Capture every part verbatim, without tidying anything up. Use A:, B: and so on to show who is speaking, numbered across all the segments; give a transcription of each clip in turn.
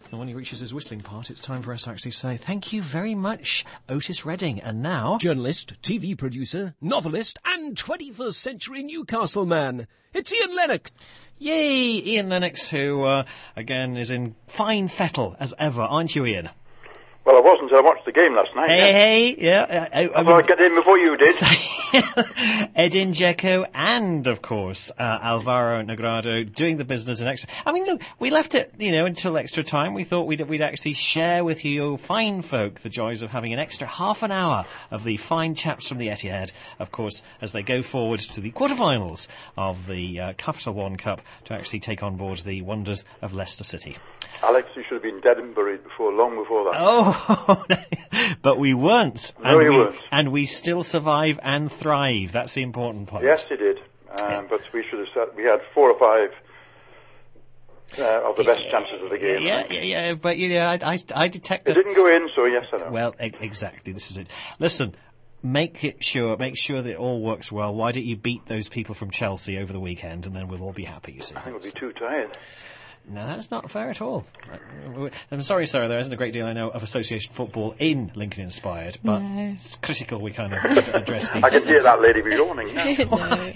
A: And when he reaches his whistling part, it's time for us to actually say thank you very much, Otis Redding. And now...
B: journalist, T V producer, novelist, and twenty-first century Newcastle man. It's Ian Lennox.
A: Yay, Ian Lennox, who, uh, again, is in fine fettle as ever, aren't you, Ian?
C: Well, I wasn't. I watched the game last night.
A: Hey,
C: yeah.
A: hey, yeah. I, I,
C: I thought I'd get in before you did.
A: Edin Dzeko and, of course, uh, Alvaro Negredo doing the business in extra... I mean, look, we left it, you know, until extra time. We thought we'd, we'd actually share with you fine folk the joys of having an extra half an hour of the fine chaps from the Etihad, of course, as they go forward to the quarterfinals of the uh, Capital One Cup to actually take on board the wonders of Leicester City.
C: Alex, you should have been dead and buried before, long before that.
A: Oh, but we weren't.
C: No,
A: and
C: you
A: we,
C: weren't.
A: And we still survive and thrive. That's the important point.
C: Yes, you did. Um,
A: yeah.
C: But we should have said we had four or five uh, of the best chances of the game.
A: Yeah, yeah, yeah. But, you know, I, I, I detected...
C: It didn't go in, so yes, I know.
A: Well, e- exactly. This is it. Listen, make it sure, make sure that it all works well. Why don't you beat those people from Chelsea over the weekend, and then we'll all be happy, you see.
C: I think we'll be too tired.
A: No, that's not fair at all. I'm sorry, Sarah, there isn't a great deal, I know, of association football in Lincoln Inspired, but
D: no.
A: it's critical we kind of address these.
C: I can hear that lady be yawning now.
D: No.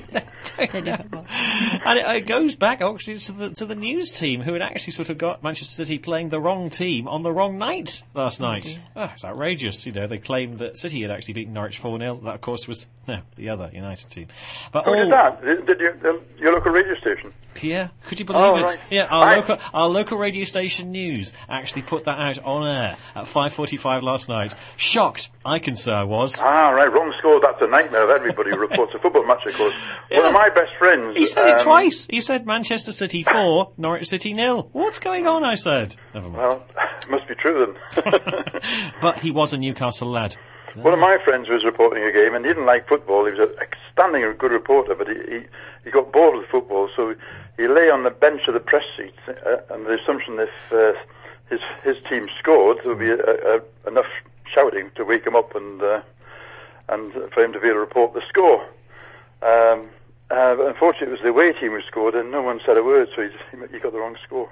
A: and it, it goes back actually to the to the news team who had actually sort of got Manchester City playing the wrong team on the wrong night last night. Oh, it's outrageous. You know, they claimed that City had actually beaten Norwich four nil. That, of course, was no, the other United team. But
C: Who
A: all,
C: did that? Did, did you, the, your local radio station?
A: Yeah, could you believe
C: Oh,
A: it?
C: right.
A: Yeah, our
C: I-
A: local our local radio station news actually put that out on air at five forty-five last night. Shocked, I can say I was.
C: Ah, right, wrong score. That's a nightmare of everybody who reports a football match, of course.
A: Yeah.
C: One of my best friends...
A: He said it
C: um,
A: twice. He said Manchester City four, Norwich City nil. What's going on, I said. Never mind.
C: Well, it must be true then.
A: But he was a Newcastle lad.
C: One of my friends was reporting a game and he didn't like football. He was an outstanding good reporter, but he, he, he got bored with football, so he lay on the bench of the press seat uh, and the assumption if uh, his his team scored, there would be a, a, enough shouting to wake him up and uh, and for him to be able to report the score. Um, uh, but unfortunately, it was the away team who scored, and no one said a word, so he, just, he got the wrong score.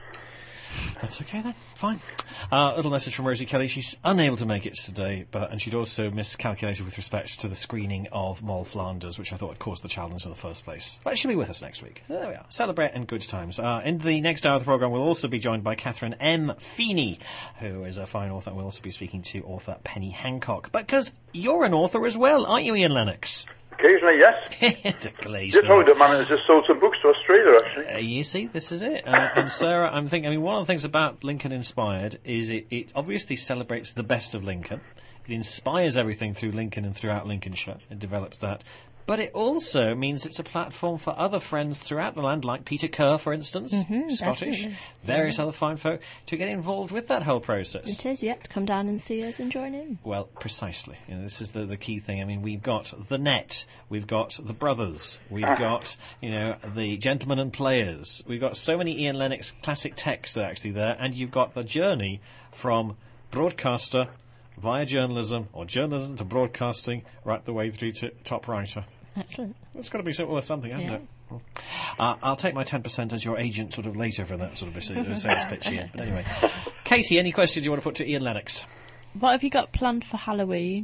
A: That's okay then. Fine. Uh, a little message from Rosie Kelly. She's unable to make it today, but and she'd also miscalculated with respect to the screening of Moll Flanders, which I thought had caused the challenge in the first place. But she'll be with us next week. There we are. Celebrate in good times. Uh, in the next hour of the programme, we'll also be joined by Catherine M. Feeney, who is a fine author. We'll also be speaking to author Penny Hancock. But because you're an author as well, aren't you, Ian Lennox?
C: Occasionally, yes.
A: The glazed
C: Just found a man who's just sold some books to Australia, actually.
A: Uh, you see, this is it. Uh, and Sarah, I'm thinking, I mean, one of the things about Lincoln Inspired is it, it obviously celebrates the best of Lincoln. It inspires everything through Lincoln and throughout Lincolnshire. It develops that. But it also means it's a platform for other friends throughout the land, like Peter Kerr, for instance,
D: Mm-hmm,
A: Scottish,
D: definitely.
A: various other fine folk, to get involved with that whole process.
D: It is, yeah, to come down and see us and join in.
A: Well, precisely. You know, this is the, the key thing. I mean, we've got the Net, we've got the Brothers, we've got, you know, the Gentlemen and Players. We've got so many Ian Lennox classic texts that are actually there, and you've got the journey from broadcaster via journalism, or journalism to broadcasting, right the way through to top writer.
D: Excellent.
A: That's got to be worth something, hasn't
D: Yeah.
A: it? Uh, I'll take my ten percent as your agent sort of later for that sort of sales pitch here. But anyway. Katie, any questions you want to put to Ian Lennox?
D: What have you got planned for Halloween?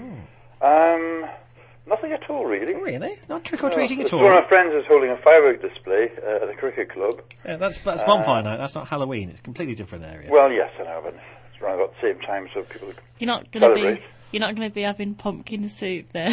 C: Um, nothing at all, really.
A: Oh, really? Not trick-or-treating
C: Uh,
A: at all?
C: One of my friends is holding a firework display uh, at a cricket club.
A: Yeah, that's that's bonfire night. That's not Halloween. It's a completely different area.
C: Well, yes, I know, but it's around about the same time, so people...
D: You're not going to be.
C: Celebrate.
D: You're not going to be having pumpkin soup then.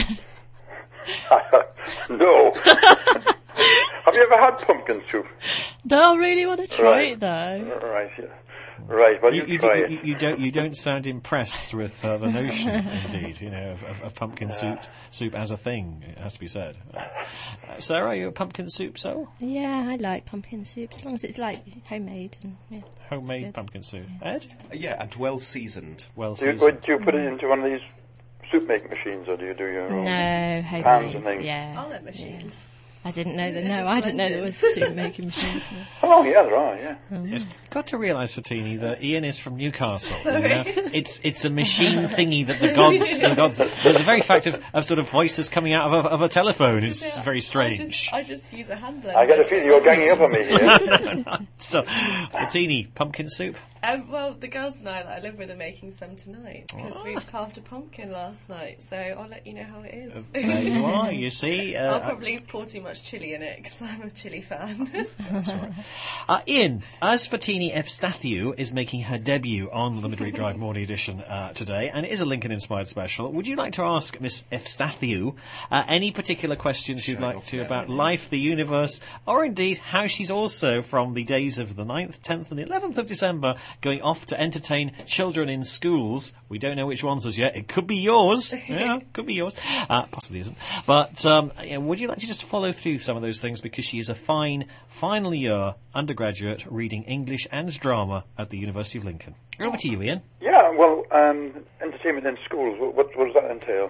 C: No. Have you ever had pumpkin soup?
D: No, I really want to try
C: Right.
D: it though.
C: Right, yeah. Right, well, you,
A: you, you,
C: try
A: do,
C: it.
A: you, you don't you don't sound impressed with uh, the notion, indeed, you know, of, of, of pumpkin soup soup as a thing. It has to be said. Uh, Sarah, are you a pumpkin soup soul?
D: Yeah, I like pumpkin soup as long as it's like homemade and yeah.
A: Homemade
D: good.
A: pumpkin soup. Ed?
E: Yeah, and well seasoned.
A: Well
C: Do you,
A: seasoned.
C: would you put it into one of these soup making machines, or do you do your own
D: No,
C: pans and
D: homemade.
C: things?
D: Yeah.
F: All the machines.
D: I didn't know that. No, I didn't know there was soup making machines.
C: Oh, yeah, there are, yeah.
A: Yes. You've got to realise, Fatini, that Ian is from Newcastle. You know? It's it's a machine thingy that the gods, the gods, the, the very fact of, of sort of voices coming out of a, of a telephone is very strange.
F: I just, I just use a hand blender.
C: I get a feeling you're ganging up on me here.
A: no, no, no. So, Fatini, pumpkin soup.
F: Um, well, the girls and I that I live with are making some tonight because we've carved a pumpkin last night, so I'll let you know how it is.
A: There you are, you see. Uh,
F: I'll probably pour too much chilli in it because I'm a chilli fan.
A: That's right. Uh, Ian, as Fatini Evstathiou is making her debut on the Midweek Drive Morning Edition uh, today, and it is a Lincoln-inspired special, would you like to ask Miss Evstathiou uh, any particular questions you'd
E: Sure,
A: like to
E: yeah,
A: about
E: yeah.
A: life, the universe, or indeed how she's also, from the days of the ninth, tenth and the eleventh of December, going off to entertain children in schools? We don't know which ones as yet. It could be yours. Yeah, could be yours. Uh, possibly isn't. But um, yeah, would you like to just follow through some of those things, because she is a fine final year undergraduate reading English and drama at the University of Lincoln. Over to you, Ian.
C: Yeah, well, um, entertainment in schools, what, what, what does that entail?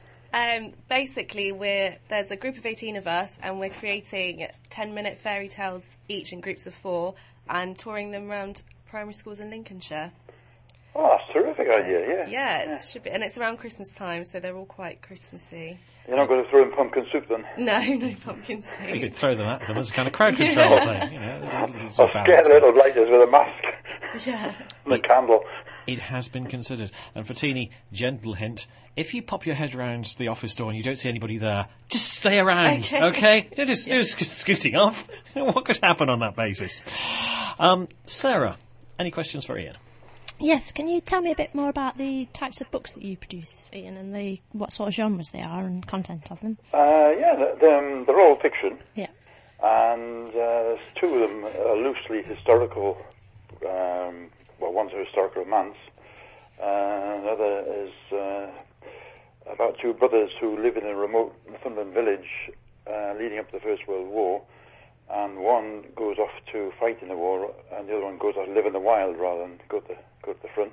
F: Um, basically, we're there's a group of eighteen of us, and we're creating ten-minute fairy tales each in groups of four, and touring them around primary schools in Lincolnshire.
C: Oh, that's a terrific idea, yeah.
F: Yeah, it should be, and it's around Christmas time, so they're all quite Christmassy.
C: You're not going to throw in pumpkin soup then?
F: No, no pumpkin
A: You
F: soup.
A: could throw them at them as a kind of crowd control thing. You know, a little
C: Or
A: sort of
C: scare
A: balance
C: the
A: there.
C: little blighters with a mask
F: Yeah.
C: and a candle.
A: It has been considered. And Fatini, gentle hint, if you pop your head round the office door and you don't see anybody there, just stay around,
F: Okay.
A: okay? Don't just, don't just scooting off. What could happen on that basis? Um, Sarah, any questions for Ian?
D: Yes, can you tell me a bit more about the types of books that you produce, Ian, and the what sort of genres they are and content of them?
C: Uh, yeah, they're, they're, they're all fiction,
D: Yeah.
C: and uh, two of them are loosely historical. Um, well, one's a historic romance, uh, another is uh, about two brothers who live in a remote Northumberland village uh, leading up to the First World War, and one goes off to fight in the war, and the other one goes off to live in the wild rather than go to the, go to the front.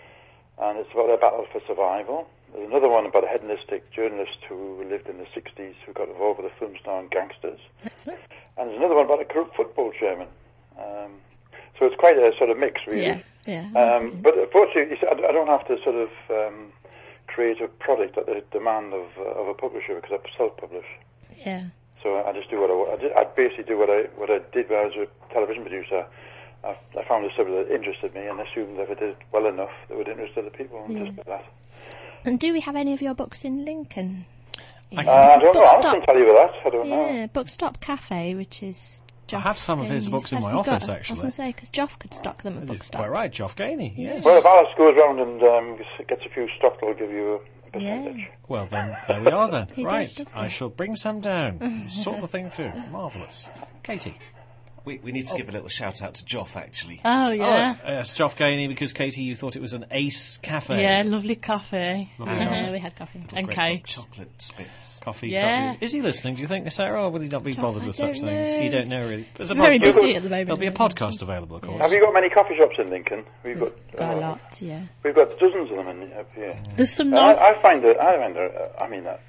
C: And it's about their battle for survival. There's another one about a hedonistic journalist who lived in the sixties who got involved with a film star and gangsters.
D: Excellent.
C: And there's another one about a corrupt football chairman. Um, so it's quite a sort of mix, really.
D: Yeah, yeah.
C: Um, but fortunately, you see, I d- I don't have to sort of um, create a product at the demand of, uh, of a publisher, because I self-publish.
D: Yeah.
C: So I just do what I, wa- I, did, I basically do what I what I did when I was a television producer. I, I found a subject that interested me and assumed that if I did it well enough, it would interest other people, and
D: Yeah.
C: just like that.
D: And do we have any of your books in Lincoln?
A: I-
D: Yeah,
C: Uh, I
D: because
C: don't know. I
D: Bookstop-
C: can tell you that. I don't know.
D: Yeah, Bookstop Cafe, which is.
A: I have some of his
D: Gainey's.
A: books in
D: Have
A: my
D: you
A: office,
D: got- I
A: actually.
D: was going to say, because Joff could stock them at
A: It's
D: Bookstop.
A: quite right, Geoff Gainey, yes.
C: Well, if Alice goes round and um, gets- gets a few stock, they'll give you a percentage.
D: Yeah.
A: Well, then, there we are then.
D: He does,
A: right,
D: doesn't
A: I
D: he?
A: shall bring some down, sort the thing through. Marvellous. Katie.
E: We, we need to give a little shout out to Joff, actually.
G: Oh, yeah.
A: Oh, yes, Geoff Gainey, because Katie, you thought it was an ace cafe.
G: Yeah, lovely coffee.
A: Lovely
G: Uh,
D: Yeah, we had coffee.
G: and
A: Great
G: cake.
E: Chocolate bits.
A: Coffee.
G: Yeah.
A: coffee. Is he listening, do you think, Sarah, or will he not be
D: Geoff,
A: bothered
D: I
A: with such
D: don't
A: things?
D: know.
A: You don't know, really. There's a
D: I'm very
A: pod-
D: busy at the moment.
A: There'll be a podcast available, of course.
C: Have you got many coffee shops in Lincoln? We've got,
D: Got a
C: uh,
D: lot, yeah.
C: We've got dozens of them in, up here.
G: There's some
C: And I,
G: nice...
C: I find that I find that, uh, I mean, uh,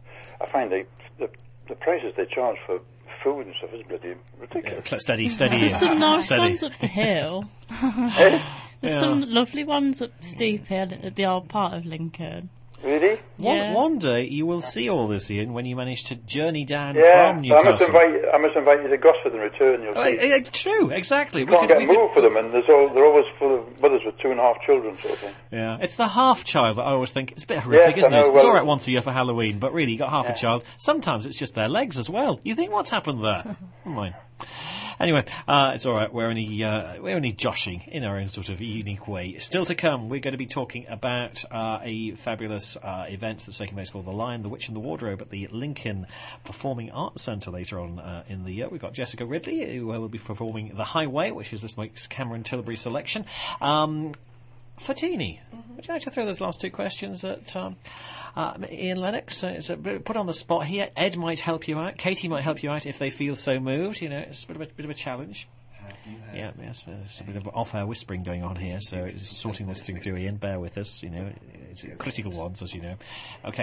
C: I find they, the the prices they charge for food and stuff is bloody ridiculous.
A: Cl- Steady, steady.
G: There's some nice
A: steady.
G: ones up the hill.
C: Eh?
G: There's
A: Yeah.
G: some lovely ones up Steep Hill at the old part of Lincoln.
C: Really?
A: One,
G: Yeah.
A: one day you will see all this, Ian, when you manage to journey down
C: Yeah.
A: from
C: I must
A: Newcastle.
C: invite I must invite you to Gosford and return. You'll
A: Oh,
C: see.
A: eh, eh, true, exactly.
C: You can't get a move for them, and there's all, they're always full of mothers with two and a half children, sort of thing.
A: Yeah, it's the half child that I always think it's a bit horrific,
C: Yes, I
A: isn't it?
C: know,
A: It's
C: well-
A: all right once a year for Halloween, but really, you got half
C: Yeah.
A: a child. Sometimes it's just their legs as well. You think, what's happened there? Never mind. Anyway, uh, it's all right. We're only uh, we're only joshing in our own sort of unique way. Still to come, we're going to be talking about uh, a fabulous uh, event that's taking place called The Lion, the Witch and the Wardrobe at the Lincoln Performing Arts Centre later on uh, in the year. We've got Jessica Ridley, who uh, will be performing The Highway, which is this week's Cameron Tilbury selection. Um, Fatini, would you like to throw those last two questions at um, uh, Ian Lennox? Uh, it's a bit put on the spot here. Ed might help you out. Katie might help you out if they feel so moved. You know, it's a bit of a, bit of a challenge.
E: Have you heard?
A: Yeah, yes, uh, there's a bit of off-air whispering going on here, so it's sorting this thing through, Ian. Bear with us, you know. It's critical ones, as you know. Okay.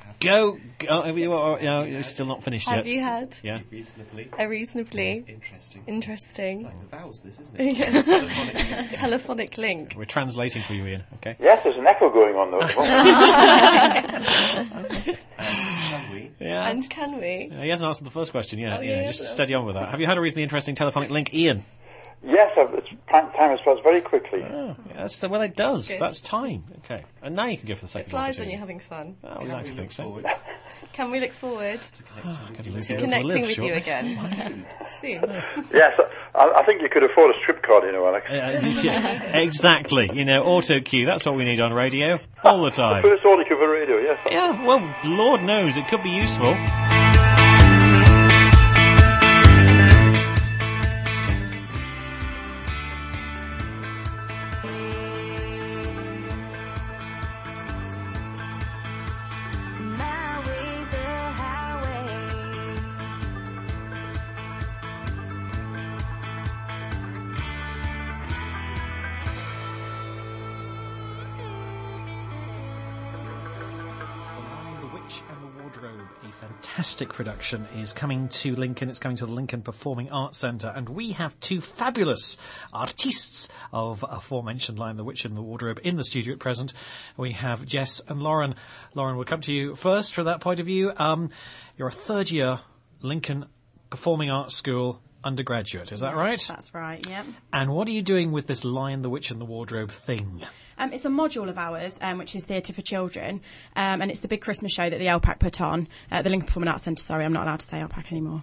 A: Go. go have you, oh, no, you're still not finished
F: Have
A: yet.
F: you had
A: Yeah.
E: Reasonably
F: a reasonably
E: interesting.
F: interesting
E: Like the vowels, this, isn't it? Telephonic.
F: telephonic link?
A: We're translating for you, Ian. Okay.
C: Yes, there's an echo going on though. at the moment.
E: Can we?
A: Yeah.
F: And can we?
A: Uh, he hasn't answered the first question yet.
F: Oh,
A: yeah,
F: yeah, he
A: just
F: hasn't
A: steady on with that. Have you had a reasonably interesting telephonic link, Ian?
C: Yes, I've, it's time has passed very quickly.
A: Oh, yeah, that's the well, it does.
F: Good.
A: That's time. Okay, and now you can go for the
F: It
A: second.
F: flies when
A: opportunity.
F: you're having fun.
A: Oh, we
E: Can
A: like
E: we
A: to
E: look
A: think so.
E: forward
F: Can we look forward
E: to connecting with you?
A: Lose
F: to
A: you over
F: connecting
A: live
F: with you
A: shortly.
F: again soon?
C: Yes, I, I think you could afford a strip card, you know, Alex.
A: Uh, yeah, exactly. You know, auto cue. That's what we need on radio all the time.
C: First audio cover radio, yes.
A: Yeah. Well, Lord knows it could be useful.
H: My way's the highway.
A: The Witch and the Wardrobe, a fantastic production, is coming to Lincoln. It's coming to the Lincoln Performing Arts Centre, and we have two fabulous artistes of aforementioned Lion, the Witch and the Wardrobe in the studio at present. We have Jess and Lauren. Lauren, we'll come to you first from that point of view. Um, you're a third year Lincoln Performing Arts School undergraduate, is that right?
I: That's right, yeah.
A: And what are you doing with this Lion, the Witch and the Wardrobe thing?
I: Um, it's a module of ours, um, which is Theatre for Children, um, and it's the big Christmas show that the L PAC put on, uh, the Lincoln Performing Arts Centre, sorry, I'm not allowed to say L PAC anymore.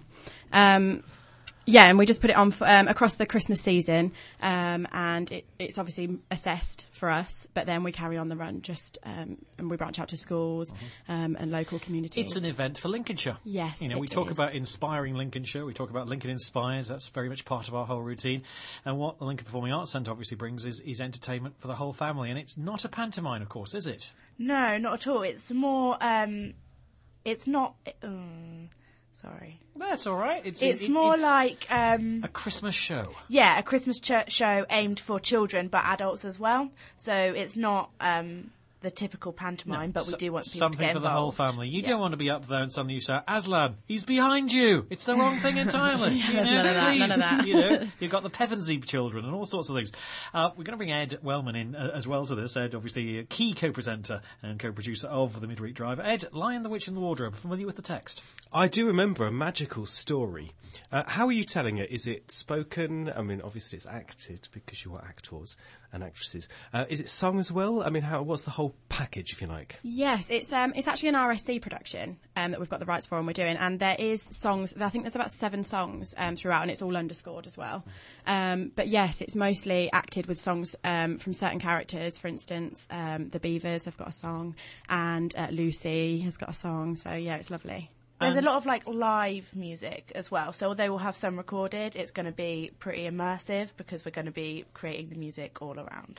I: Um, yeah, and we just put it on for, um, across the Christmas season, um, and it, it's obviously assessed for us, but then we carry on the run just, um, and we branch out to schools um, and local communities.
A: It's an event for Lincolnshire.
I: Yes,
A: You know, we
I: it
A: talk
I: is.
A: about inspiring Lincolnshire. We talk about Lincoln Inspires. That's very much part of our whole routine. And what the Lincoln Performing Arts Centre obviously brings is, is entertainment for the whole family. And it's not a pantomime, of course, is it?
G: No, not at all. It's more. Um, it's not. Um, sorry.
A: That's all right. It's
G: It's
A: it-
G: more
A: it's
G: like. Um,
A: a Christmas show.
G: yeah, a Christmas ch- show aimed for children, but adults as well. So it's not um, the typical pantomime, but we
A: So-
G: do want people
A: something
G: to get
A: for the whole
G: involved.
A: family. You
G: Yeah.
A: don't want to be up there and suddenly you say, Aslan, he's behind you. It's the wrong thing entirely. You
I: there's
A: know,
I: none of that, none of
A: please.
I: that.
A: You know, you've got the Pevensey children and all sorts of things. Uh, we're going to bring Ed Wellman in uh, as well to this. Ed, obviously, a key co-presenter and co-producer of the Midweek Drive. Ed, Lion, the Witch and the Wardrobe, familiar with the text?
J: I do remember a magical story. Uh, how are you telling it? Is it spoken? I mean, obviously it's acted because you are actors and actresses. Uh, is it sung as well? I mean, how? What's the whole package, if you like?
I: Yes, it's um, it's actually an R S C production um, that we've got the rights for and we're doing, and there is songs. I think there's about seven songs um, throughout, and it's all underscored as well. Um, but yes, it's mostly acted with songs um, from certain characters. For instance, um, the Beavers have got a song, and uh, Lucy has got a song. So yeah, it's lovely.
G: There's a lot of like live music as well. So although we'll have some recorded, it's going to be pretty immersive because we're going to be creating the music all around.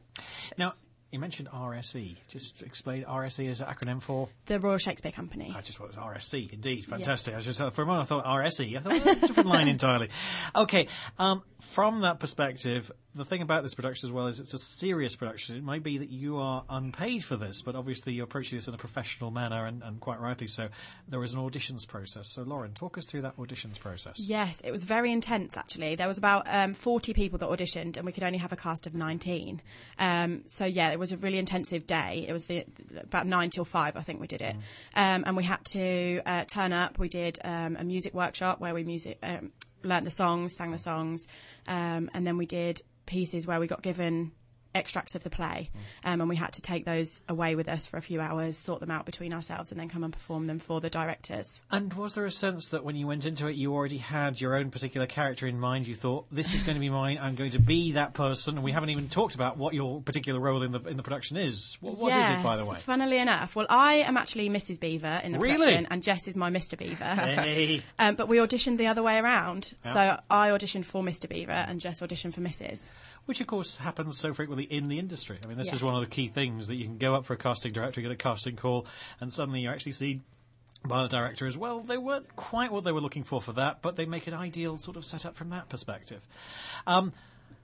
A: Now, you mentioned R S E. Just explain R S E as an acronym for...
I: The Royal Shakespeare Company.
A: I just thought it was R S C, indeed. Fantastic. I was just, for a moment I thought R S E. I thought, well, that's a different line entirely. Okay, um, from that perspective, the thing about this production as well is it's a serious production. It might be that you are unpaid for this, but obviously you're approaching this in a professional manner, and, and quite rightly so. There is an auditions process. So, Lauren, talk us through that auditions process.
I: Yes, it was very intense, actually. There was about um, forty people that auditioned, and we could only have a cast of nineteen. Um, so, yeah, it was a really intensive day. It was the, about nine till five, I think we did it. Mm. Um, and we had to uh, turn up. We did um, a music workshop where we music um, learnt the songs, sang the songs, um, and then we did pieces where we got given extracts of the play, um, and we had to take those away with us for a few hours, sort them out between ourselves, and then come and perform them for the directors.
A: And was there a sense that when you went into it, you already had your own particular character in mind? You thought, this is going to be mine, I'm going to be that person, and we haven't even talked about what your particular role in the in the production is. What, what
I: yes,
A: is it, by the way?
I: Funnily enough, well, I am actually Missus Beaver in the
A: Really?
I: production, and Jess is my Mister Beaver.
A: Hey.
I: um, but we auditioned the other way around.
A: Yeah.
I: So I auditioned for Mister Beaver, and Jess auditioned for Missus
A: Which, of course, happens so frequently in the industry. I mean, this
I: Yeah.
A: is one of the key things, that you can go up for a casting director, get a casting call, and suddenly you're actually seen by the director as well. They weren't quite what they were looking for for that, but they make an ideal sort of setup from that perspective. Um,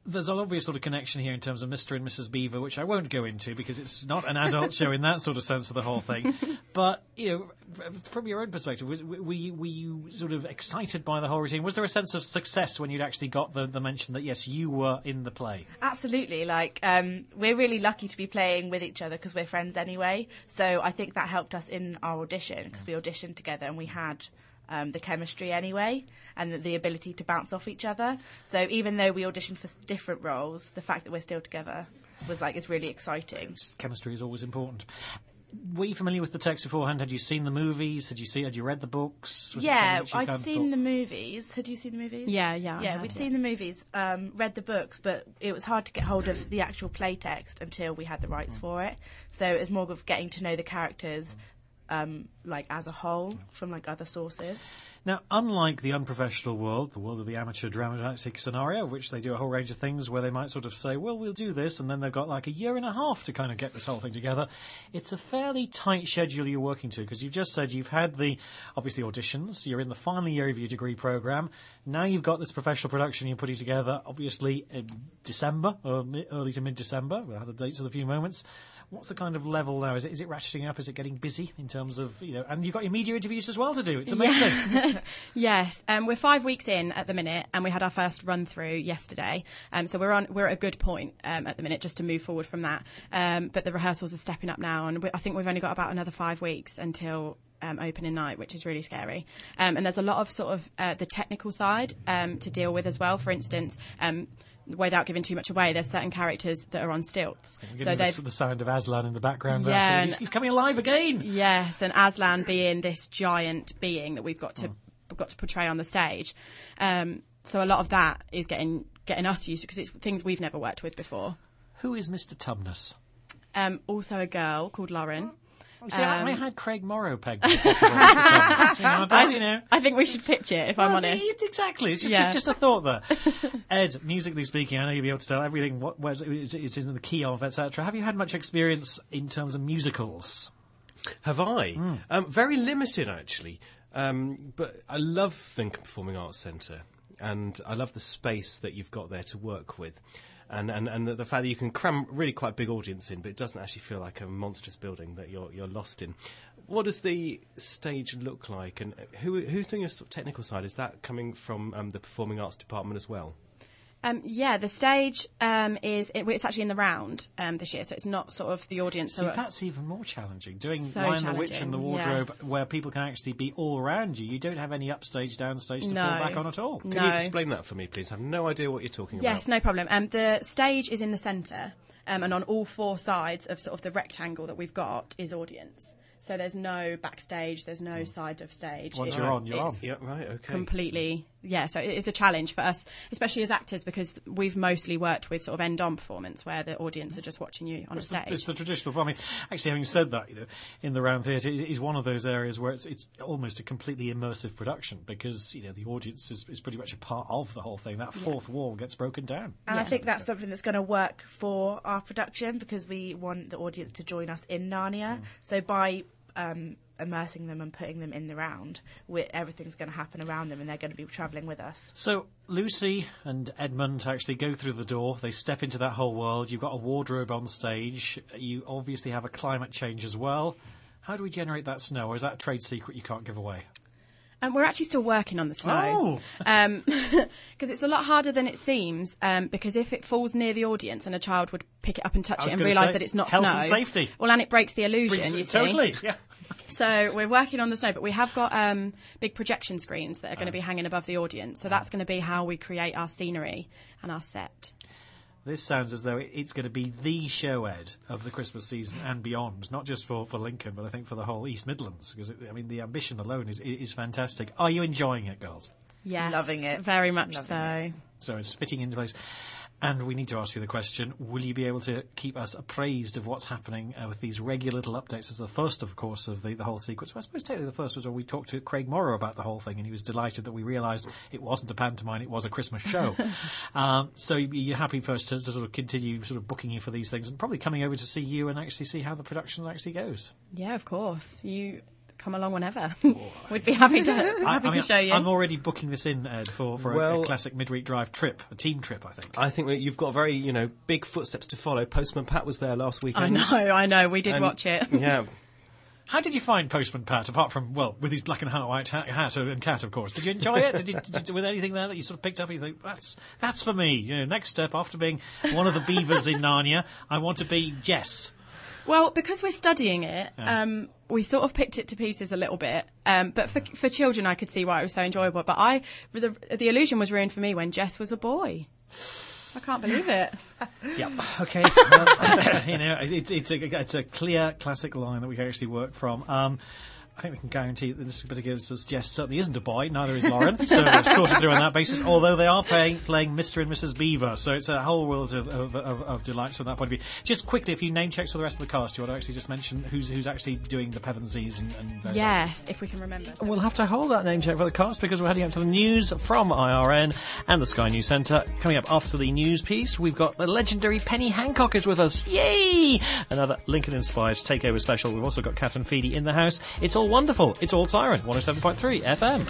A: there's an obvious sort of connection here in terms of Mister and Missus Beaver, which I won't go into because it's not an adult show in that sort of sense of the whole thing. But, you know, from your own perspective, were, were, you, were you sort of excited by the whole routine? Was there a sense of success when you'd actually got the, the mention that, yes, you were in the play?
G: Absolutely. Like, um, we're really lucky to be playing with each other because we're friends anyway. So I think that helped us in our audition because we auditioned together and we had um, the chemistry anyway and the, the ability to bounce off each other. So even though we auditioned for different roles, the fact that we're still together was like, it's really exciting.
A: Chemistry is always important. Were you familiar with the text beforehand? Had you seen the movies? Had you seen? Had you read the books? Was
G: yeah,
A: it
G: I'd
A: kind of
G: seen
A: thought...
G: the movies. Had you seen the movies?
I: Yeah, yeah. I
G: Yeah,
I: had,
G: we'd
I: yeah.
G: seen the movies, um, read the books, but it was hard to get hold of the actual play text until we had the rights for it. So it was more of getting to know the characters, um, like as a whole, from like other sources.
A: Now, unlike the unprofessional world, the world of the amateur dramatic scenario, which they do a whole range of things where they might sort of say, well, we'll do this, and then they've got like a year and a half to kind of get this whole thing together. It's a fairly tight schedule you're working to, because you've just said you've had the, obviously, auditions, you're in the final year of your degree programme, now you've got this professional production you're putting together, obviously, in December, or mi- early to mid-December. We'll have the dates in a few moments. What's the kind of level now? Is it is it ratcheting up? Is it getting busy in terms of, you know, and you've got your media interviews as well to do. It's amazing.
I: Yeah. Yes, um, we're five weeks in at the minute, and we had our first run through yesterday. Um, so we're on we're at a good point um, at the minute just to move forward from that. Um, but the rehearsals are stepping up now, and we, I think we've only got about another five weeks until Um, opening night, which is really scary. Um, and there's a lot of sort of uh, the technical side um, to deal with as well. For instance, um, without giving too much away, there's certain characters that are on stilts.
A: So
I: they
A: the, the sound of Aslan in the background.
I: Yeah,
A: there, so
I: and-
A: he's, he's coming alive again.
I: Yes, and Aslan being this giant being that we've got to
A: Mm.
I: got to portray on the stage. Um, so a lot of that is getting getting us used to, because it's things we've never worked with before.
A: Who is Mister Tubness?
I: Um, also a girl called Lauren.
A: See, I, I
I: Um,
A: had Craig Morrow pegged. as possible Mister Tubness. You know, I thought, you know.
I: I think we should pitch it, if I'm
A: Well,
I: honest.
A: it- Exactly. It's just,
I: Yeah.
A: just, just a thought there. Ed, musically speaking, I know you'll be able to tell everything, what where's it's, it's in the key of, et cetera. Have you had much experience in terms of musicals?
J: Have I?
A: Mm.
J: Um, very limited, actually. Um, but I love Lincoln Performing Arts Centre, and I love the space that you've got there to work with. And, and, and the, the fact that you can cram really quite a big audience in, but it doesn't actually feel like a monstrous building that you're you're lost in. What does the stage look like, and who who's doing your sort of technical side? Is that coming from um, the Performing Arts Department as well?
I: Um, yeah, the stage um, is it, it's actually in the round um, this year, so it's not sort of the audience.
A: See,
I: so
A: that's even more challenging. Doing
I: So
A: Lion the Witch and the
I: challenging,
A: Wardrobe,
I: yes.
A: where people can actually be all around you. You don't have any upstage, downstage to
I: No.
A: fall back on at all.
J: Can
I: No.
J: you explain that for me, please? I have no idea what you're talking
I: Yes,
J: about.
I: no problem. Um, the stage is in the centre, um, and on all four sides of sort of the rectangle that we've got is audience. So there's no backstage, there's no side of stage.
A: Once
I: It's-
A: you're on, you're on.
I: it's
J: Yeah, right, okay.
I: Completely, yeah. So it is a challenge for us, especially as actors, because we've mostly worked with sort of end-on performance where the audience are just watching you on a
A: It's the,
I: stage.
A: it's the traditional. I mean, actually, having said that, you know, in the Round Theatre it is one of those areas where it's it's almost a completely immersive production because you know the audience is, is pretty much a part of the whole thing. That fourth wall gets broken down.
G: And I think that's something that's going to work for our production because we want the audience to join us in Narnia. So by um, immersing them and putting them in the round, we everything's going to happen around them and they're going to be travelling with us.
A: So Lucy and Edmund actually go through the door. They step into that whole world. You've got a wardrobe on stage. You obviously have a climate change as well. How do we generate that snow, or is that a trade secret you can't give away?
I: And we're actually still working on the snow.
A: Oh!
I: Um, because it's a lot harder than it seems, um, because if it falls near the audience and a child would pick it up and touch
A: I was
I: it and
A: gonna
I: realise
A: say,
I: that it's not
A: health
I: snow.
A: and safety.
I: Well, and it breaks the illusion,
A: Brings-
I: you see.
A: totally, yeah.
I: So we're working on the snow, but we have got um, big projection screens that are going to be hanging above the audience. So that's going to be how we create our scenery and our set.
A: This sounds as though it's going to be the show, Ed, of the Christmas season and beyond. Not just for, for Lincoln, but I think for the whole East Midlands. Because, it, I mean, the ambition alone is is fantastic. Are you enjoying it, girls?
I: Yes,
G: Loving it.
I: very much
G: Loving
I: so.
A: So it's fitting into place. And we need to ask you the question, will you be able to keep us appraised of what's happening uh, with these regular little updates as the first, of course, of the, the whole sequence? Well, I suppose technically the first was when we talked to Craig Morrow about the whole thing, and he was delighted that we realised it wasn't a pantomime, it was a Christmas show. um, so you're happy for us to, to sort of continue sort of booking you for these things and probably coming over to see you and actually see how the production actually goes.
I: Yeah, of course. You come along whenever. We'd be happy to happy
A: I, I
I: to
A: mean,
I: show you.
A: I'm already booking this in, Ed, for, for a,
J: Well-
A: a classic midweek drive trip, a team trip, I think.
J: I think that you've got very, you know, big footsteps to follow. Postman Pat was there last
I: I
J: weekend.
I: know, I know. We did
J: And-
I: watch it.
J: Yeah.
A: How did you find Postman Pat, apart from, well, with his black and white hat, hat and cat, of course? Did you enjoy it? Did you, did you, was there anything there that you sort of picked up and you think, that's, that's for me? You know, next step, after being one of the beavers in Narnia, I want to be Jess.
I: Well, because we're studying it,
A: Yeah.
I: um, we sort of picked it to pieces a little bit. Um, but for for children, I could see why it was so enjoyable. But I, the, the illusion was ruined for me when Jess was a boy. I can't believe it.
A: Yep. Okay. Well, you know, it's it's a it's a clear classic line that we can actually work from. Um, I think we can guarantee that this particular Jess certainly isn't a boy. Neither is Lauren. So we're sorted through on that basis. Although they are playing playing Mister and Missus Beaver, so it's a whole world of of, of, of delights from that point of view. Just quickly, a few name checks for the rest of the cast. You want to actually just mention who's who's actually doing the Pevensies and, and those
I: Yes, if we can remember.
A: We'll have to hold that name check for the cast because we're heading up to the news from I R N and the Sky News Centre. Coming up after the news piece, we've got the legendary Penny Hancock is with us. Yay! Another Lincoln-inspired takeover special. We've also got Catherine Feeney in the house. It's all wonderful. It's all Siren, one oh seven point three F M.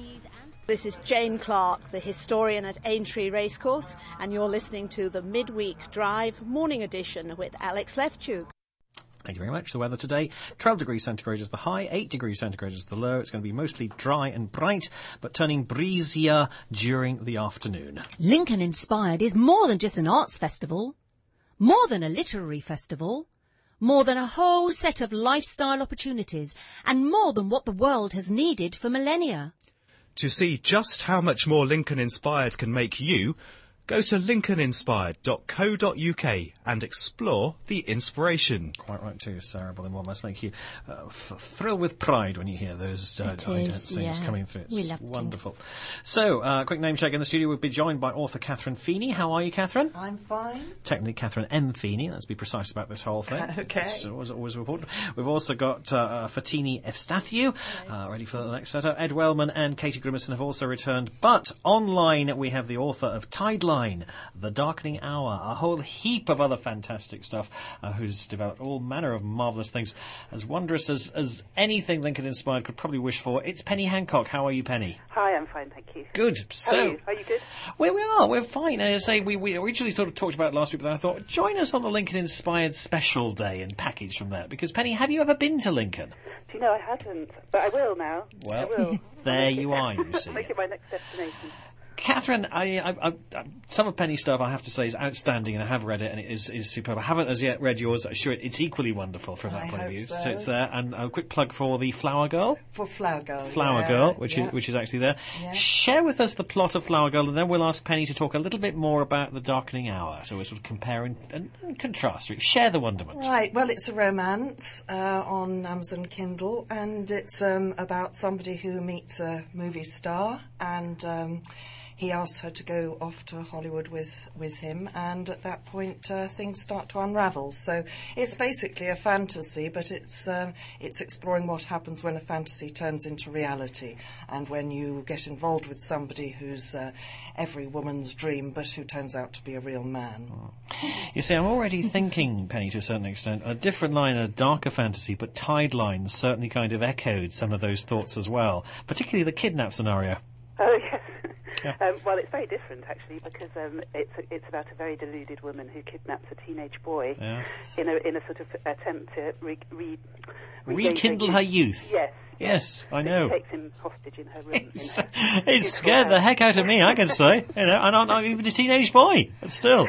K: This is Jane Clark, the historian at Aintree Racecourse, and you're listening to the Midweek Drive Morning Edition with Alex Lefchuk.
A: Thank you very much. The weather today, twelve degrees centigrade is the high, eight degrees centigrade is the low. It's going to be mostly dry and bright, but turning breezier during the afternoon.
L: Lincoln Inspired is more than just an arts festival, more than a literary festival, more than a whole set of lifestyle opportunities, and more than what the world has needed for millennia.
M: To see just how much more Lincoln Inspired can make you, go to lincoln inspired dot co dot uk and explore the inspiration.
A: Quite right too, Sarah Bullen. What must make you uh, f- thrill with pride when you hear those uh,
D: It
A: ident
D: is,
A: things
D: yeah.
A: coming through. It's
D: We love to.
A: wonderful. So, uh, quick name check in the studio. We'll be joined by author Catherine Feeney. How are you, Catherine?
N: I'm fine.
A: Technically, Catherine M. Feeney. Let's be precise about this whole thing.
N: Okay.
A: That's always, always important. We've also got uh, uh, Fatini Efstathiou, uh, ready for the next setup. Ed Wellman and Katie Grimison have also returned. But online, we have the author of Tideline, The Darkening Hour, a whole heap of other fantastic stuff, uh, who's developed all manner of marvellous things, as wondrous as, as anything Lincoln Inspired could probably wish for. It's Penny Hancock. How are you, Penny?
O: Hi, I'm fine, thank you.
A: Good.
O: How
A: So,
O: are you? Are you good?
A: Well, we are. We're fine. As I say, we, we originally sort of talked about it last week, but then I thought, join us on the Lincoln Inspired special day and package from that. Because, Penny, have you ever been to Lincoln?
O: Do you know I haven't, but I will now.
A: Well,
O: I will.
A: there you are, you see.
O: Make it my next destination.
A: Catherine, I, I, I, I, some of Penny's stuff, I have to say, is outstanding, and I have read it, and it is, is superb. I haven't as yet read yours. I'm sure it's equally wonderful from that
N: I
A: point of
N: hope
A: view.
N: so.
A: it's there. And a quick plug for the Flower Girl.
N: For Flower Girl.
A: Flower
N: yeah,
A: Girl, which
N: yeah.
A: is which is actually there.
N: Yeah.
A: Share with us the plot of Flower Girl, and then we'll ask Penny to talk a little bit more about The Darkening Hour. So we'll sort of compare and, and, and contrast. Share the wonderment.
N: Right, well, it's a romance uh, on Amazon Kindle, and it's um, about somebody who meets a movie star, and um, he asks her to go off to Hollywood with, with him, and at that point uh, things start to unravel. So it's basically a fantasy, but it's uh, it's exploring what happens when a fantasy turns into reality, and when you get involved with somebody who's uh, every woman's dream, but who turns out to be a real man.
A: You see, I'm already thinking, Penny, to a certain extent, a different line, a darker fantasy, but Tideline certainly kind of echoed some of those thoughts as well, particularly the kidnap scenario.
O: Oh, yes.
A: Yeah.
O: Um, well, it's very different, actually, because um, it's it's about a very deluded woman who kidnaps a teenage boy
A: Yeah.
O: in a in a sort of attempt to re, re, regain
A: Rekindle her youth.
O: Yes.
A: Yes, I
O: But
A: know.
O: She takes him hostage in her room. in her
A: It
O: beautiful
A: scared the
O: house.
A: heck out of me, I can say. You know, and I'm not even a teenage boy, but still.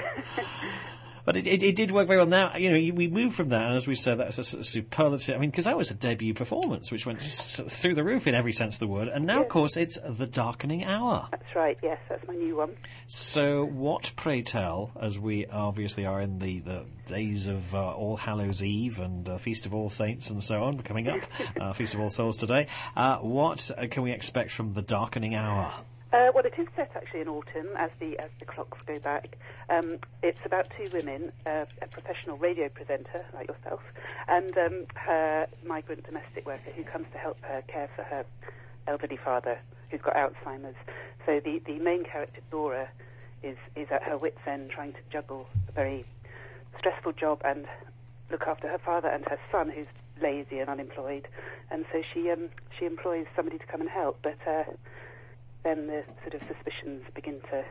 A: But it, it, it did work very well. Now, you know, we moved from that, and as we said, that's a, sort of superlative. I mean, because that was a debut performance, which went just through the roof in every sense of the word. And now, of course, it's The Darkening Hour.
O: That's right, yes, that's my new one.
A: So, what, pray tell, as we obviously are in the, the days of uh, All Hallows Eve and uh, Feast of All Saints and so on coming up, uh, Feast of All Souls today, uh, what uh, can we expect from The Darkening Hour?
O: Uh, well, it is set actually in autumn as the as the clocks go back. Um, it's about two women, uh, a professional radio presenter like yourself, and um, her migrant domestic worker who comes to help her care for her elderly father who's got Alzheimer's. So the, the main character, Dora, is, is at her wit's end trying to juggle a very stressful job and look after her father and her son who's lazy and unemployed, and so she um, she employs somebody to come and help. But uh, then the sort of suspicions begin to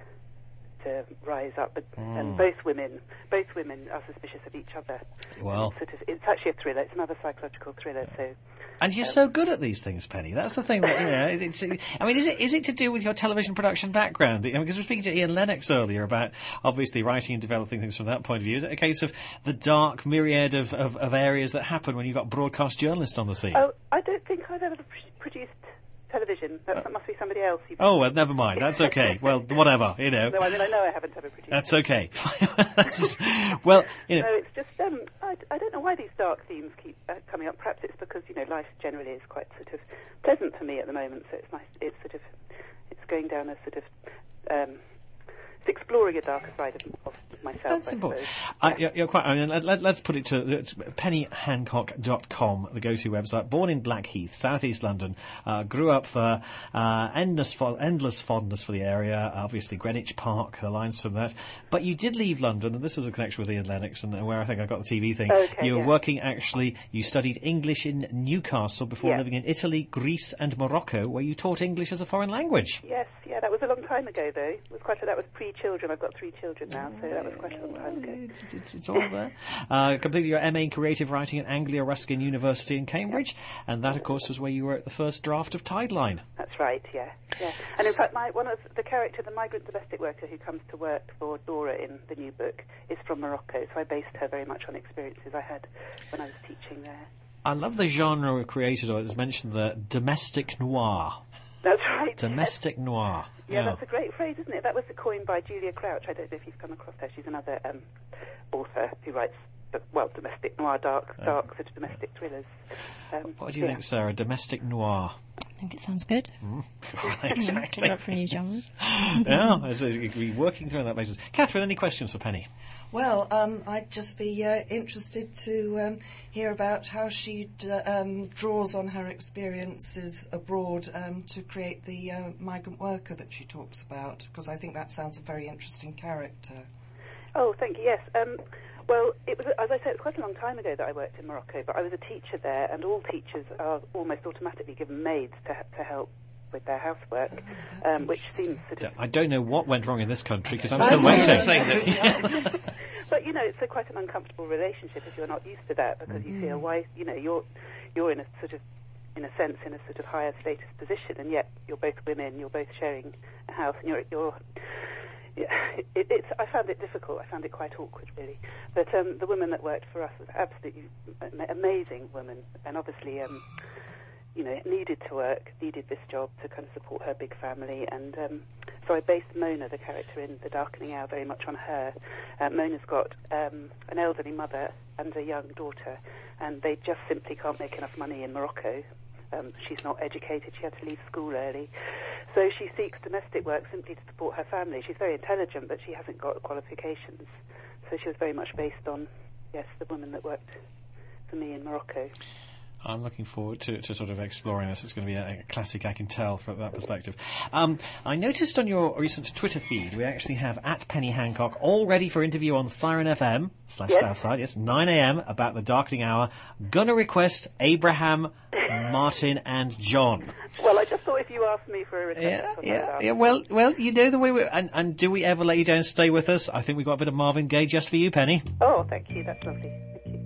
O: to rise up, but,
A: Mm.
O: and both women both women are suspicious of each other.
A: Well.
O: And it's sort of it's actually a thriller. It's another psychological thriller. So.
A: And you're so good at these things, Penny. That's the thing that, you know, it's, I mean, is it is it to do with your television production background? I mean, because we were speaking to Ian Lennox earlier about, obviously, writing and developing things from that point of view. Is it a case of the dark myriad of, of, of areas that happen when you've got broadcast journalists on the scene?
O: Oh, I don't think I've ever pr- produced television. That, that must be somebody else. You've
A: Oh, well, never mind. That's okay. Well, whatever, you know.
O: No, I mean, I know I haven't ever produced.
A: That's okay. That's, well, you know.
O: No, it's just, um, I, I don't know why these dark themes keep uh, coming up. Perhaps it's because, you know, life generally is quite sort of pleasant for me at the moment, so it's nice, it's sort of, it's going down a sort of, um, it's exploring a darker side of, of myself,
A: That's
O: I
A: important.
O: suppose.
A: I, you're, you're quite. I mean, let, let, let's put it to it's penny hancock dot com, the go-to website. Born in Blackheath, southeast London, uh, grew up there. Uh, endless, fo- endless fondness for the area. Obviously, Greenwich Park, the lines from that. But you did leave London, and this was a connection with Ian Lennox, and where I think I got the T V thing.
O: Okay,
A: you were
O: yeah.
A: working actually. You studied English in Newcastle before
O: Yeah.
A: living in Italy, Greece, and Morocco, where you taught English as a foreign language.
O: Yes, yeah, that was a long time ago, though. It was quite a, that was pre-children. I've got three children now, so that was quite a long time ago.
A: It's, it's, it's all there. Uh, completed your M A in Creative Writing at Anglia Ruskin University in Cambridge, and that, of course, was where you were at the first draft of Tideline.
O: That's right, yeah, yeah. And in fact, my, one of the character, the migrant domestic worker who comes to work for Dora in the new book, is from Morocco, so I based her very much on experiences I had when I was teaching there.
A: I love the genre we've created, or it's mentioned the domestic noir.
O: That's right.
A: Domestic noir.
O: Yeah, that's a great phrase, isn't it? That was coined by Julia Crouch. I don't know if you've come across her. She's another um, author who writes, well, domestic noir, dark,
A: Oh.
O: dark sort of domestic thrillers. Um,
A: What do you
O: yeah.
A: think, Sarah? Domestic noir.
D: I think it sounds good.
A: Mm. Exactly.
D: We're up for new genres.
A: Yeah, so you could be working through on that basis. Catherine, any questions for Penny?
N: Well, um, I'd just be uh, interested to um, hear about how she uh, um, draws on her experiences abroad um, to create the uh, migrant worker that she talks about, because I think that sounds a very interesting character.
O: Oh, thank you, yes. Um, well, it was, as I said, it's quite a long time ago that I worked in Morocco, but I was a teacher there, and all teachers are almost automatically given maids to, to help with their housework, um, which seems sort of...
A: I don't know what went wrong in this country, because I'm still waiting.
O: But, you know, it's a quite an uncomfortable relationship if you're not used to that, because you feel, why, you know, you're you're in a sort of, in a sense, in a sort of higher status position, and yet you're both women, you're both sharing a house, and you're... you're yeah, it, it's, I found it difficult. I found it quite awkward, really. But um, the woman that worked for us was absolutely an amazing woman, and obviously, um, you know, needed to work, needed this job to kind of support her big family. And um, so I based Mona, the character in The Darkening Hour, very much on her. Uh, Mona's got um, an elderly mother and a young daughter, and they just simply can't make enough money in Morocco. Um, she's not educated, she had to leave school early. So she seeks domestic work simply to support her family. She's very intelligent, but she hasn't got the qualifications. So she was very much based on, yes, the woman that worked for me in Morocco.
A: I'm looking forward to, to sort of exploring this. It's going to be a, a classic, I can tell, from that perspective. Um, I noticed on your recent Twitter feed, we actually have at Penny Hancock all ready for interview on Siren F M slash
O: Yes.
A: Southside, yes, nine a.m. about the Darkening Hour. Gonna request Abraham, Martin and John.
O: Well, I just thought if you asked me for a request...
A: Yeah,
O: I thought
A: yeah,
O: I'd
A: yeah.
O: ask.
A: Well, well, you know the way we... And, and do we ever let you down and stay with us? I think we've got a bit of Marvin Gaye just for you, Penny.
O: Oh, thank you, that's lovely. Thank you.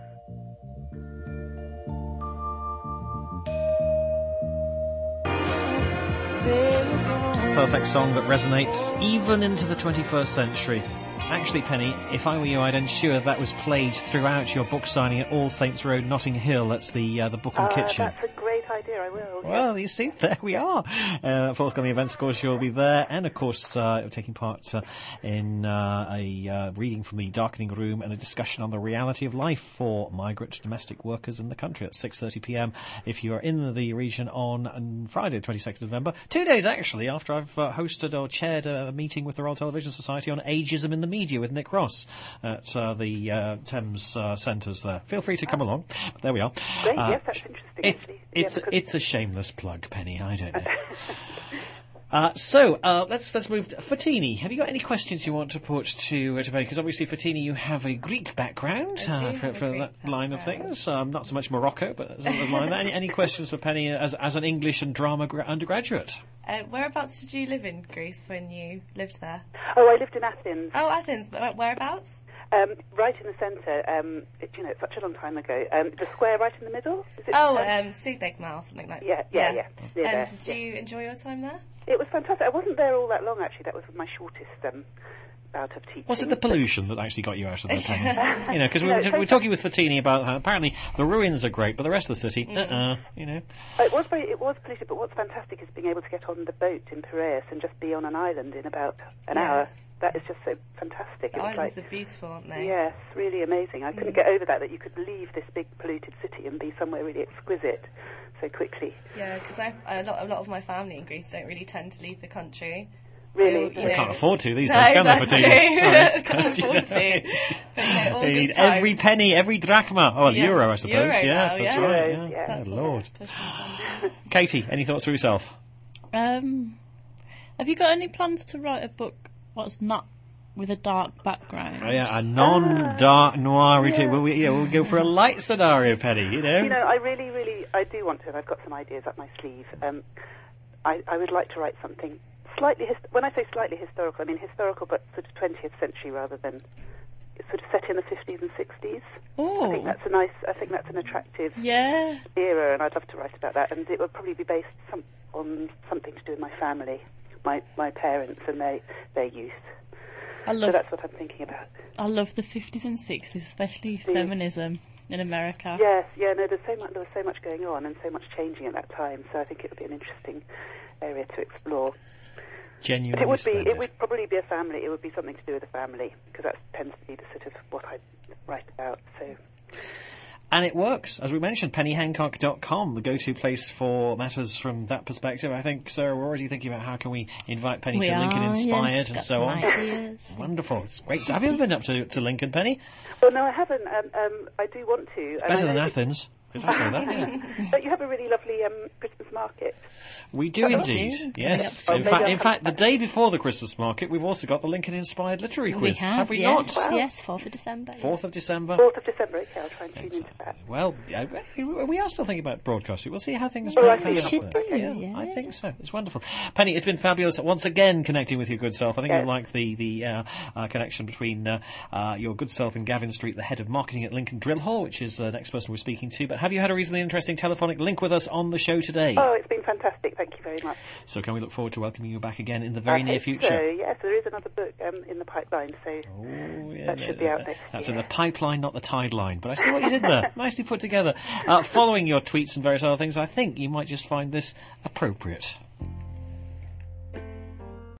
A: Perfect song that resonates even into the twenty-first century. Actually, Penny, if I were you, I'd ensure that was played throughout your book signing at All Saints Road, Notting Hill. That's the uh, the book and
O: Uh,
A: kitchen.
O: that's a great idea, I will.
A: Well, you see, there we are. Uh, forthcoming events, of course, you'll be there. And, of course, uh, taking part uh, in uh, a uh, reading from the Darkening Room and a discussion on the reality of life for migrant domestic workers in the country at six thirty p m if you are in the region on, on Friday, the twenty-second of November. Two days, actually, after I've uh, hosted or chaired a meeting with the Royal Television Society on ageism in the media with Nick Ross at uh, the uh, Thames uh, Centres there. Feel free to come along. But there we are.
O: Great,
A: Uh,
O: yes, that's interesting.
A: It,
O: actually.
A: it's,
O: yeah, because-
A: it's a shameless plug, Penny, I don't know. Uh, so uh, let's let's move. To, Fatini, have you got any questions you want to put to uh, to Penny? Because obviously, Fatini, you have a Greek background
F: I do
A: uh,
F: have
A: for,
F: a
A: for
F: Greek
A: that line of things. Um, not so much Morocco, but as a line. Any any questions for Penny as as an English and drama gra- undergraduate?
F: Uh, whereabouts did you live in Greece when you lived there?
O: Oh, I lived in Athens.
F: Oh, Athens. But whereabouts?
O: Um, right in the centre. Um, it, you know, it's such a long time ago. Um, the square right in the middle. Is it
F: Oh,
O: um,
F: um, Sudegma or something like that.
O: Yeah, yeah, yeah. Near
F: And
O: there,
F: did you enjoy your time there?
O: It was fantastic. I wasn't there all that long, actually. That was my shortest um, bout of teaching.
A: Was it the pollution that actually got you out of there, Penny? You know, because we
O: No,
A: were,
O: it's
A: we
O: very
A: were talking with Fatini about how apparently the ruins are great, but the rest of the city,
O: Mm.
A: uh-uh, you know.
O: It was very, it was polluted, but what's fantastic is being able to get on the boat in Piraeus and just be on an island in about an
F: Yes.
O: hour. That is just so fantastic.
F: The
O: It was
F: islands
O: like,
F: are beautiful, aren't they?
O: yes, really amazing. I couldn't
F: Mm.
O: get over that, that you could leave this big polluted city and be somewhere really exquisite so quickly.
F: Yeah, because a lot, a lot of my family in Greece don't really tend to leave the country.
O: Really?
F: They,
A: They can't afford to these
F: no,
A: days, can they,
F: that's
A: Fatini?
F: true.
A: Right.
F: Can't afford to. But, you know,
A: They need
F: August time-
A: every penny, every drachma. Oh, well,
F: Yeah,
A: euro, I suppose.
F: euro
A: yeah,
F: now,
A: that's
F: yeah.
A: right.
F: Euros,
A: Yeah.
F: yeah.
A: Oh,
F: That's
A: Lord.
F: pushing
A: Katie, any thoughts for yourself?
P: Um, have you got any plans to write a book what's not with a dark background?
A: Oh, yeah, a non-dark noir routine. Well, we, yeah, we'll go for a light scenario, Penny, you know.
O: You know, I really, really, I do want to, and I've got some ideas up my sleeve. Um, I, I would like to write something slightly, his- when I say slightly historical, I mean historical but sort of twentieth century rather than sort of set in the fifties and sixties. I think that's a nice, I think that's an attractive
P: Yeah.
O: era, and I'd love to write about that. And it would probably be based some, on something to do with my family, my, my parents and their, their youth.
P: I love.
O: So that's what I'm thinking about.
P: I love the fifties and sixties, especially
O: Mm.
P: feminism in America.
O: Yes, yeah, no, there's so much, there was so much going on and so much changing at that time, so I think it would be an interesting area to explore.
A: Genuinely
O: But it would be,
A: splendid.
O: it would probably be a family, it would be something to do with a family, because that tends to be the sort of what I write about, so...
A: And it works. As we mentioned, penny hancock dot com, the go-to place for matters from that perspective. I think, Sarah, we're already thinking about how can we invite Penny
P: We
A: to Lincoln
P: are,
A: Inspired
P: yes,
A: and
P: got
A: so
P: some
A: on.
P: ideas.
A: Wonderful. It's great. So have you ever been up to, to Lincoln, Penny?
O: Well, no, I haven't. Um, um, I do want to.
A: It's
O: and
A: better
O: I
A: than
O: know
A: Athens. Did I say that? Yeah.
O: that- But you have a really lovely um, Christmas market.
A: We do
O: Oh,
A: indeed.
O: do?
A: Yes.
O: Coming up.
A: In
O: Oh, maybe
A: fact,
O: I'll
A: in
O: come
A: fact, the day before the Christmas market, we've also got the Lincoln-inspired literary
D: We
A: quiz.
D: have,
A: we
D: yes,
A: not?
D: yes, fourth of December. yeah.
A: Fourth of December.
O: fourth of December, okay, I'll try and tune into that.
A: Well, uh, we are still thinking about broadcasting. We'll see how things
O: Well, I
A: pan
O: think
A: out
O: we
D: should
A: there.
D: do,
A: Yeah,
D: yeah.
A: I think so. It's wonderful. Penny, it's been fabulous once again connecting with your good self. I think
O: Yes.
A: you'll like the, the uh, uh, connection between uh, uh, your good self and Gavin Street, the head of marketing at Lincoln Drill Hall, which is the next person we're speaking to. But have you had a reasonably interesting telephonic link with us on the show today?
O: Oh, it's been fantastic. Thank you very much.
A: So can we look forward to welcoming you back again in the very
O: I
A: near
O: hope
A: future?
O: So, yes, there is another book um, in the pipeline, so
A: Oh, yeah,
O: that
A: no,
O: should be out
A: no,
O: next
A: That's
O: year.
A: in the pipeline, not the tide line. But I see what you did there. Nicely put together. Uh, following your tweets and various other things, I think you might just find this appropriate.